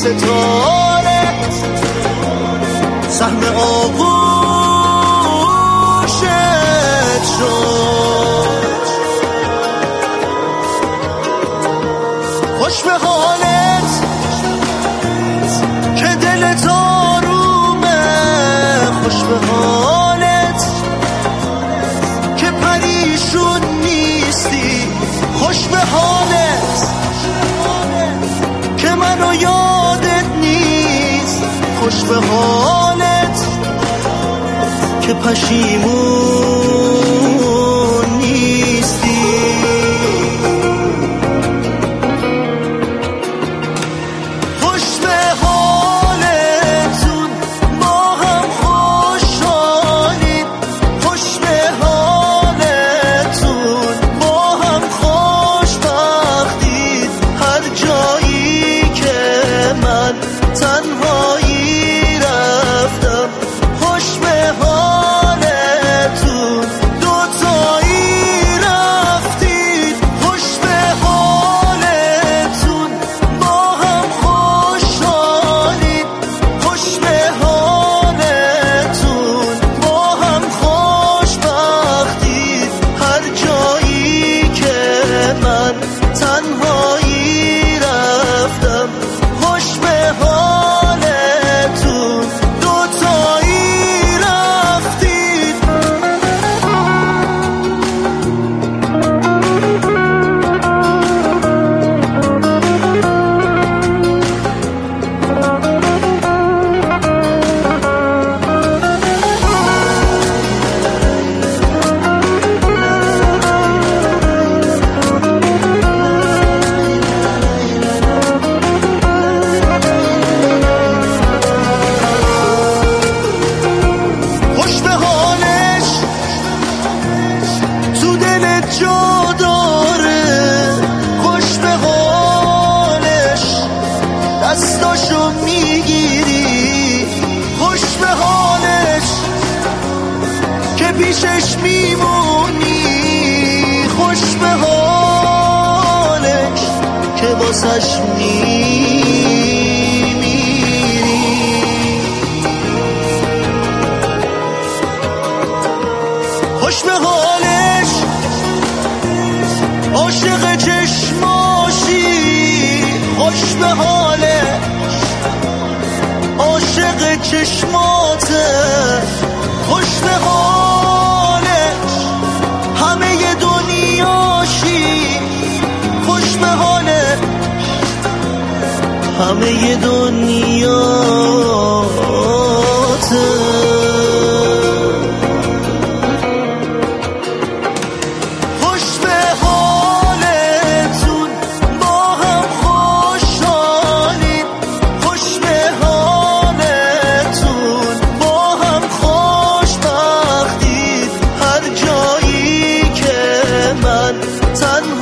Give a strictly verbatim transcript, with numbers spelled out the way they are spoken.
ستاره سهم آغوشت شد. خوش به حالت که دلت آرومه، خوش به حالت که پریشون نیستی، خوش به حالت که منو یادت نیست، خوش به حالت که پشیمون نیستی. خوش به حالتون با هم خوشحالید، خوش به حالتون با هم خوشبختید. هر جایی که من تنهایی رفتم، خوش به حالتون دوتایی رفتید، خوش به حالتون با هم خوشحالید، خوش به حالتون با هم خوشبختید. هر جایی که من تنهایی رفتم، خوش به حالتون دوتایی رفتید. خوش به حالش تو دلت جا داره، خوش به حالش دستاشو میگیری، خوش به حالش که پیشش میمونی، خوش به حالش که واسش میمیری. خوش به حالش عاشق چشماشی، خوش به حالش عاشق چشماته، خوش به حالش همه دنیاشی، خوش به حالش همه دنیاته. خوش به حالتون با هم خوشحالید، خوش به حالتون با هم خوشبختید. هر جایی که من تنها